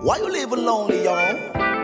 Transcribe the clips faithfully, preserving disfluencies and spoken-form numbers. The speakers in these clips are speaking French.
Why you living lonely, y'all?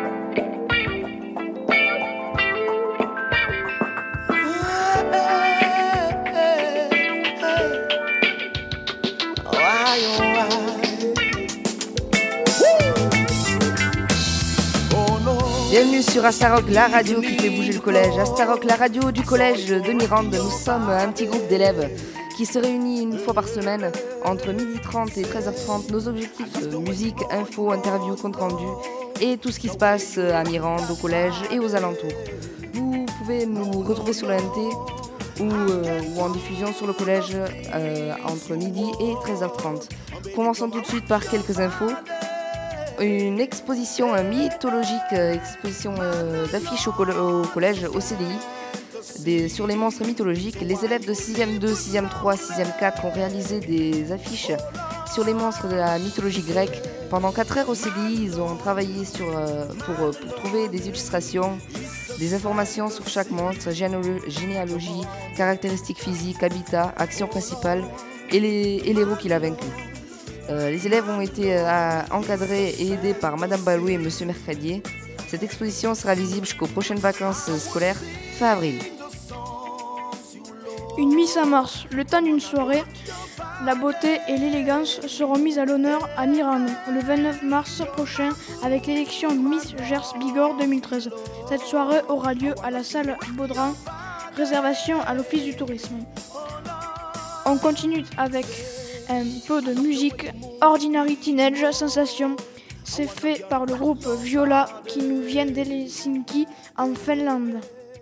Bienvenue sur Astarock, la radio qui fait bouger le collège. Astarock, la radio du collège de Mirande. Nous sommes un petit groupe d'élèves qui se réunit une fois par semaine entre midi trente et treize heures trente. Nos objectifs, euh, musique, info, interview, compte rendu et tout ce qui se passe à Mirande, au collège et aux alentours. Vous pouvez nous retrouver sur le M T ou, euh, ou en diffusion sur le collège euh, entre midi et treize heures trente. Commençons tout de suite par quelques infos. Une exposition euh, mythologique, euh, exposition euh, d'affiches au, coll- au collège, au C D I, des, sur les monstres mythologiques. Les élèves de sixième deux, sixième trois, sixième quatre ont réalisé des affiches sur les monstres de la mythologie grecque. Pendant quatre heures au C D I, ils ont travaillé sur, euh, pour, pour trouver des illustrations, des informations sur chaque monstre, généalo- généalogie, caractéristiques physiques, habitat, action principale et, les, et l'héros qui l'a vaincu. Euh, les élèves ont été euh, encadrés et aidés par Madame Balou et Monsieur Mercadier. Cette exposition sera visible jusqu'aux prochaines vacances scolaires fin avril. Une Miss à Mars, le temps d'une soirée, la beauté et l'élégance seront mises à l'honneur à Mirande le vingt-neuf mars prochain avec l'élection Miss Gers Bigorre deux mille treize. Cette soirée aura lieu à la salle Baudran, réservation à l'Office du tourisme. On continue avec un peu de musique. Ordinary Teenage Sensation, c'est fait par le groupe Viola qui nous vient d'Helsinki en Finlande.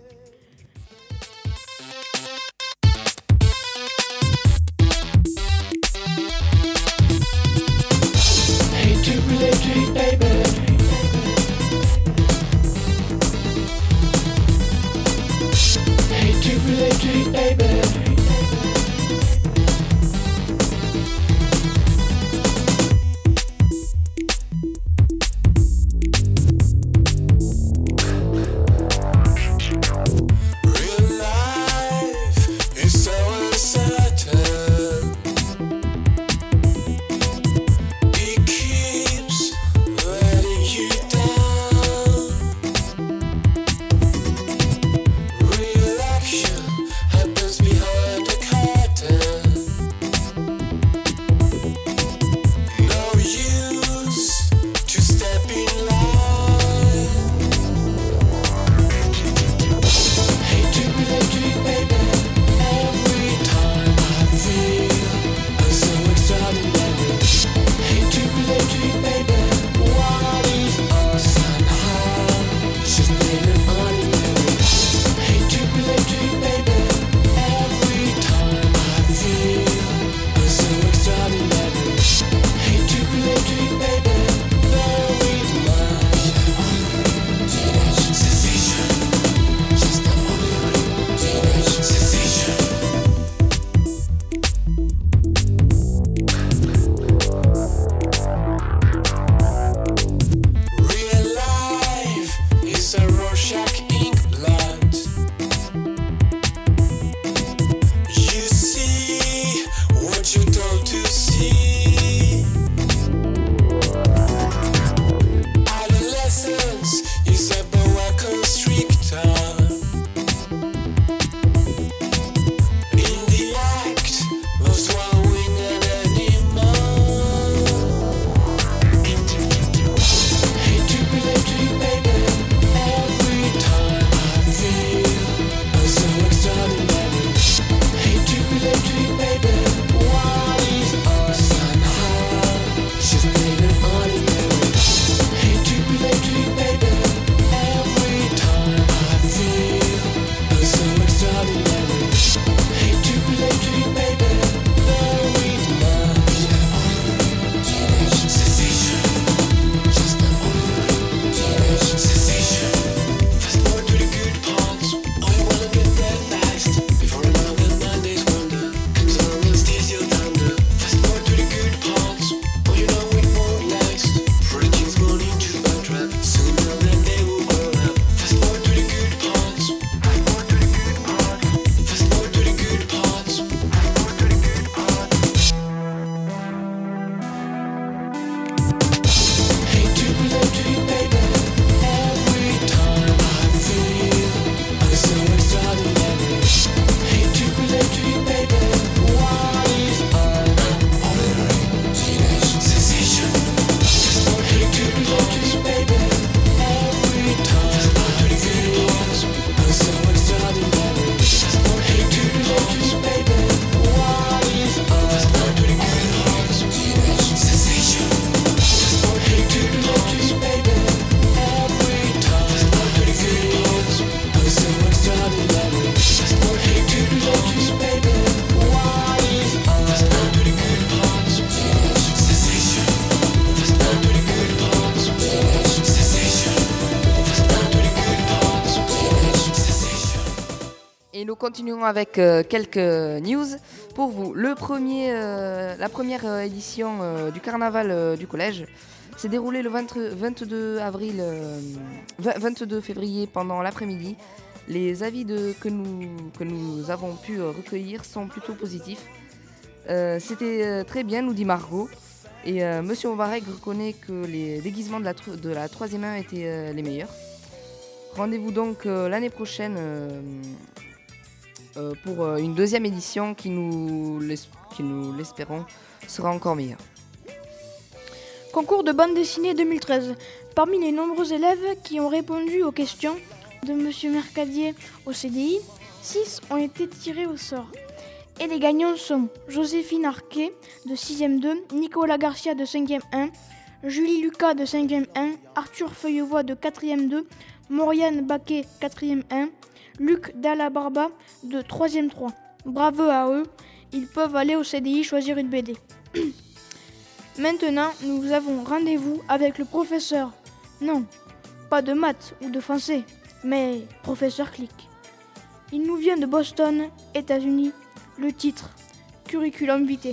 Hate to relate to you, baby. Hate to relate to you, baby. continuons avec euh, quelques news pour vous. Le premier, euh, la première euh, édition euh, du carnaval euh, du collège s'est déroulée le vingt, vingt-deux avril, euh, vingt-deux février pendant l'après-midi. Les avis de, que, nous, que nous avons pu euh, recueillir sont plutôt positifs. Euh, c'était euh, très bien, nous dit Margot. Et euh, Monsieur Ovareg reconnaît que les déguisements de la, tro- de la troisième un étaient euh, les meilleurs. Rendez-vous donc euh, l'année prochaine euh, euh, pour euh, une deuxième édition qui nous, qui nous l'espérons sera encore meilleure. Concours de bande dessinée deux mille treize. Parmi les nombreux élèves qui ont répondu aux questions de Monsieur Mercadier au C D I, six ont été tirés au sort. Et les gagnants sont Joséphine Arquet de sixième deux, Nicolas Garcia de cinquième un, Julie Lucas de cinquième un, Arthur Feuillevoix de quatrième deux, Mauriane Baquet quatrième un, Luc Dallabarba de troisième trois. Bravo à eux, ils peuvent aller au C D I choisir une B D. Maintenant, nous avons rendez-vous avec le professeur. Non, pas de maths ou de français, mais professeur Click. Il nous vient de Boston, États-Unis. Le titre, Curriculum Vitae.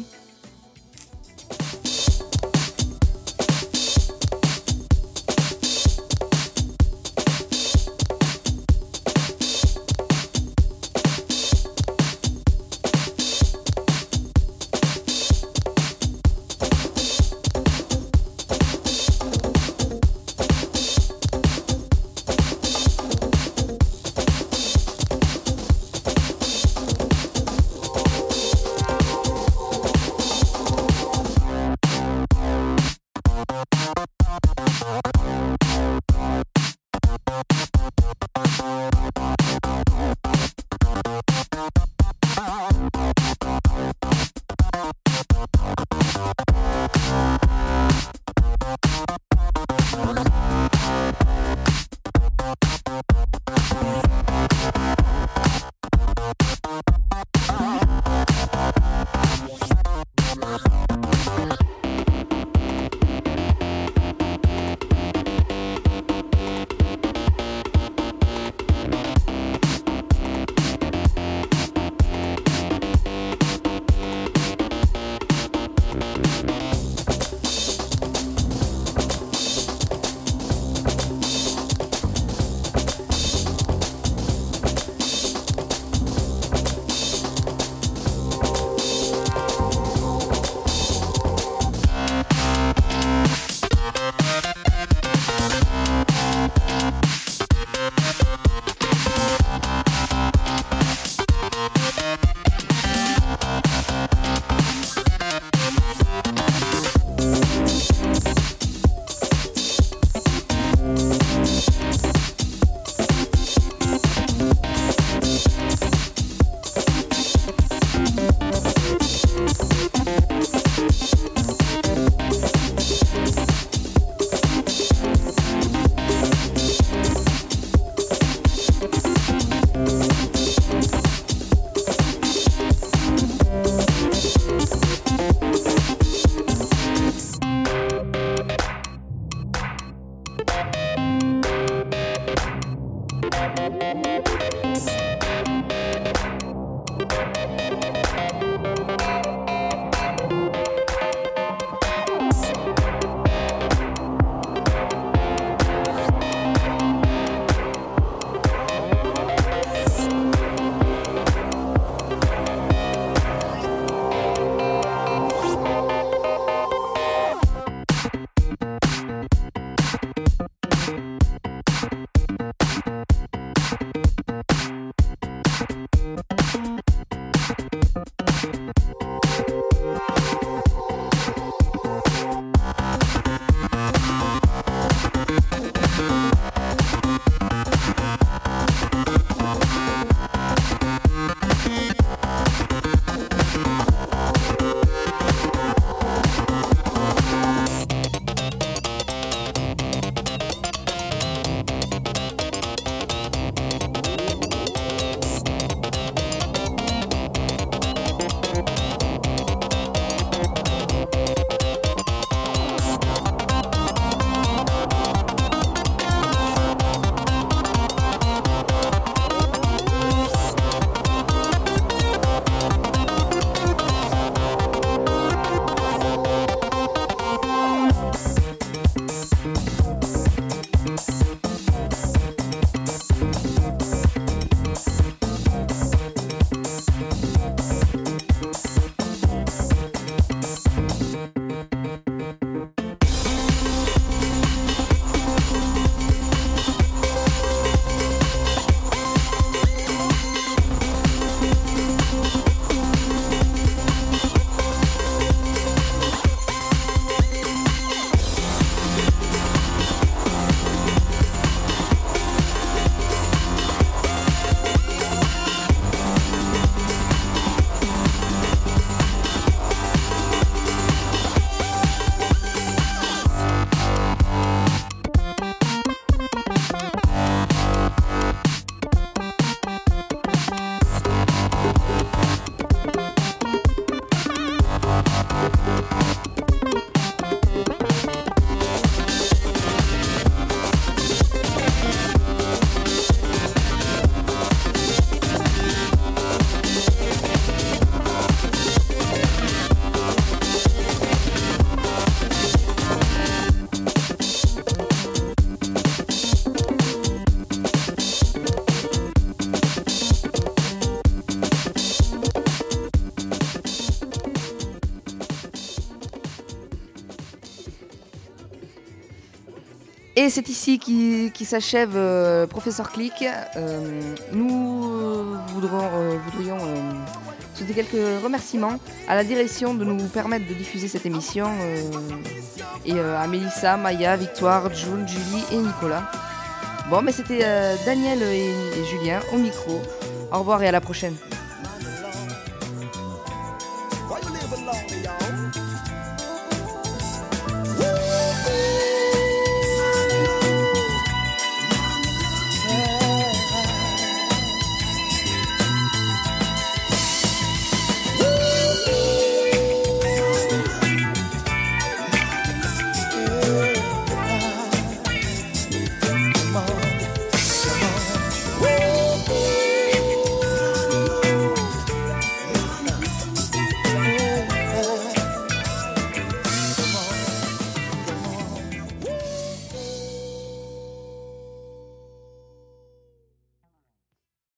Et c'est ici qui, qui s'achève euh, Professeur Click. Euh, nous euh, voudrons, euh, voudrions euh, souhaiter quelques remerciements à la direction de nous permettre de diffuser cette émission euh, et euh, à Mélissa, Maya, Victoire, June, Julie et Nicolas. Bon, mais c'était euh, Daniel et, et Julien au micro. Au revoir et à la prochaine.